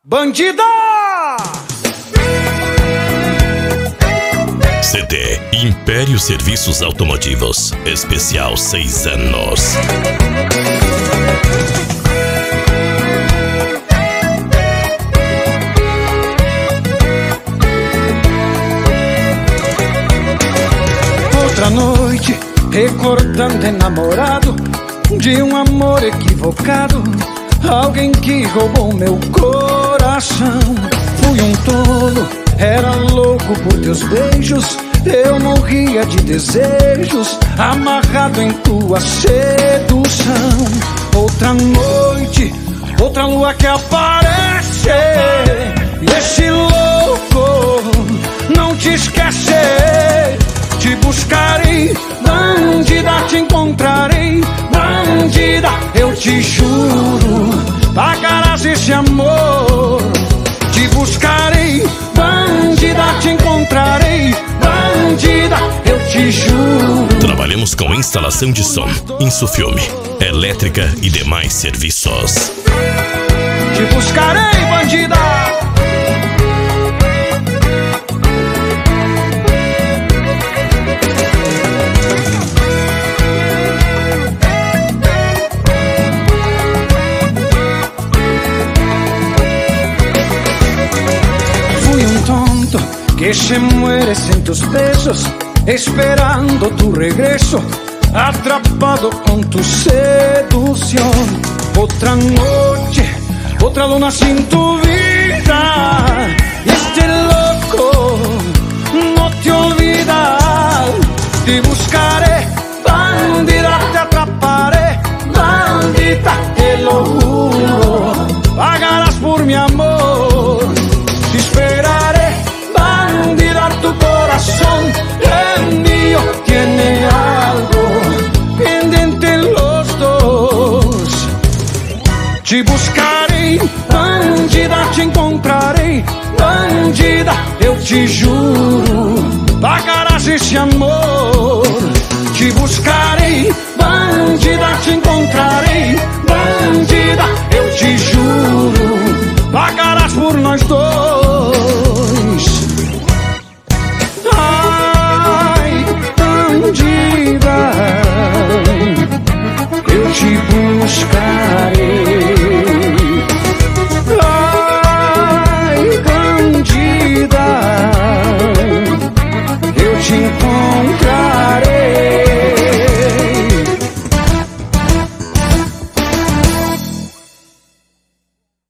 Bandida! CD Império Serviços Automotivos. Especial 6 anos. Outra noite, recordando enamorado de um amor equivocado. Alguém que roubou meu coração. Fui um tolo, era louco por teus beijos. Eu morria de desejos, amarrado em tua sedução. Outra noite, outra lua que aparece, e esse louco não te esquece. Te buscarei, bandida, te encontrarei. Bandida, eu te juro, pagarás esse amor. Te buscarei, bandida, te encontrarei. Bandida, eu te juro. Trabalhamos com instalação de som, insufilme, elétrica e demais serviços. Te buscarei, bandida. Que se muere sin tus besos, esperando tu regreso, atrapado con tu seducción. Otra noche, otra luna sin tu vida, y este loco no te olvida. Te buscaré, bandida, te atraparé, bandita, te lo juro, pagarás por mi amor. Te esperaré, bandida, tu corazón el mío tiene algo pendiente los dos. Te buscarei, bandida, te encontrarei. Bandida, eu te juro, pagarás esse amor. Te buscarei, bandida, te encontrarei. Bandida, eu te juro, pagarás por nós dois.